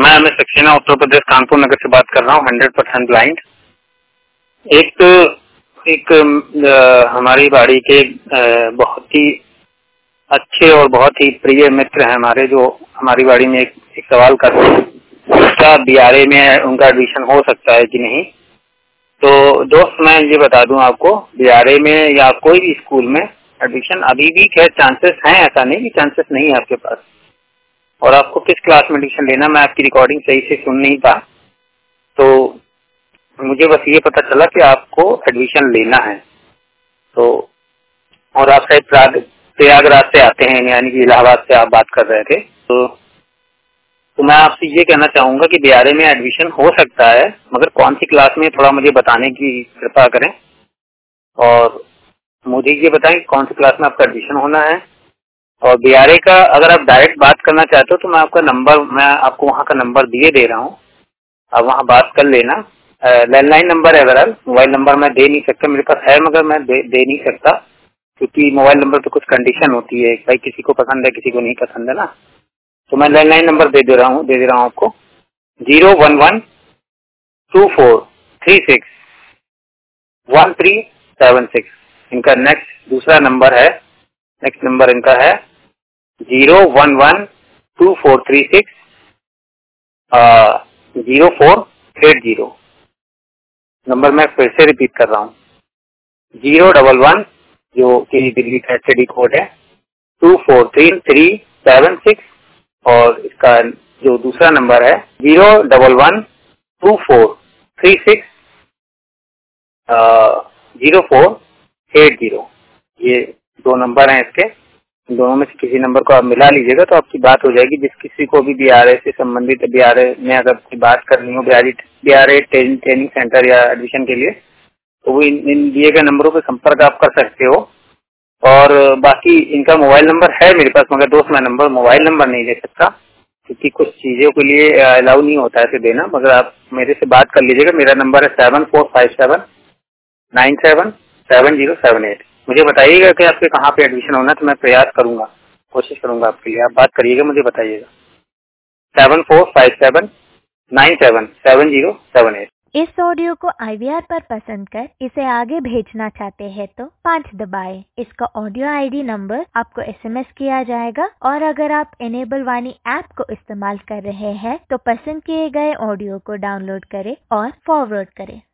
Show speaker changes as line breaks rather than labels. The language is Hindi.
मैं अमित सक्सेना उत्तर प्रदेश कानपुर नगर से बात कर रहा हूँ। 100% ब्लाइंड। एक हमारी बाड़ी के बहुत ही अच्छे और बहुत ही प्रिय मित्र हैं हमारे, जो हमारी बाड़ी में एक सवाल करते हैं, क्या बीआरए में उनका एडमिशन हो सकता है कि नहीं। तो दोस्त मैं ये बता दूं आपको, बीआरए में या कोई भी स्कूल में एडमिशन अभी भी खैर चांसेस हैं, ऐसा नहीं कि चांसेस नहीं है आपके पास। और आपको किस क्लास में एडमिशन लेना, मैं आपकी रिकॉर्डिंग सही से सुन नहीं पा, तो मुझे बस ये पता चला कि आपको एडमिशन लेना है। तो और आप शायद प्रयागराज से आते हैं, यानी कि इलाहाबाद से आप बात कर रहे थे। तो मैं आपसे ये कहना चाहूंगा कि बीआरए में एडमिशन हो सकता है, मगर कौन सी क्लास में थोड़ा मुझे बताने की कृपा करें। और मुझे ये बताएं कि कौन सी क्लास में आपका एडमिशन होना है। और बीआरए का अगर आप डायरेक्ट बात करना चाहते हो तो मैं आपको वहाँ का नंबर दिए दे रहा हूँ, आप वहाँ बात कर लेना। लैंडलाइन नंबर है, बहरहाल मोबाइल नंबर मैं दे नहीं सकता, मेरे पास है मगर मैं दे नहीं सकता, क्योंकि मोबाइल नंबर पे कुछ कंडीशन होती है, भाई किसी को पसंद है किसी को नहीं पसंद है ना। तो मैं लैंडलाइन नंबर दे दे रहा हूँ आपको 01124361376। इनका दूसरा नंबर है, नेक्स्ट नंबर इनका है 01124360480। नंबर मैं फिर से रिपीट कर रहा हूँ, 011 जो कि दिल्ली का एसटीडी कोड है, 243376। और इसका जो दूसरा नंबर है 01124360480। ये दो नंबर हैं इसके, इन दोनों में से किसी नंबर को आप मिला लीजिएगा तो आपकी बात हो जाएगी। जिस किसी को भी बीआरए से संबंधित, बीआरए में अगर कोई बात करनी हो, बीआरए ट्रेनिंग सेंटर या एडमिशन के लिए, तो वो इन दिए गए नंबरों पर संपर्क आप कर सकते हो। और बाकी इनका मोबाइल नंबर है मेरे पास, मगर दोस्त मैं मोबाइल नंबर नहीं दे सकता, क्योंकि कुछ चीजों के लिए अलाउ नहीं होता है इसे देना। मगर आप मेरे से बात कर लीजिएगा, मेरा नंबर है 7457977078। मुझे बताइएगा कि आपके कहाँ पे एडमिशन होना, तो मैं प्रयास करूंगा, कोशिश करूंगा आपके लिए। आप बात करिएगा, मुझे बताइएगा 7457977078।
इस ऑडियो को IVR पर पसंद कर इसे आगे भेजना चाहते हैं तो 5 दबाएं। इसका ऑडियो ID नंबर आपको SMS किया जाएगा। और अगर आप इनेबल वाणी ऐप को इस्तेमाल कर रहे हैं तो पसंद किए गए ऑडियो को डाउनलोड करें और फॉरवर्ड करें।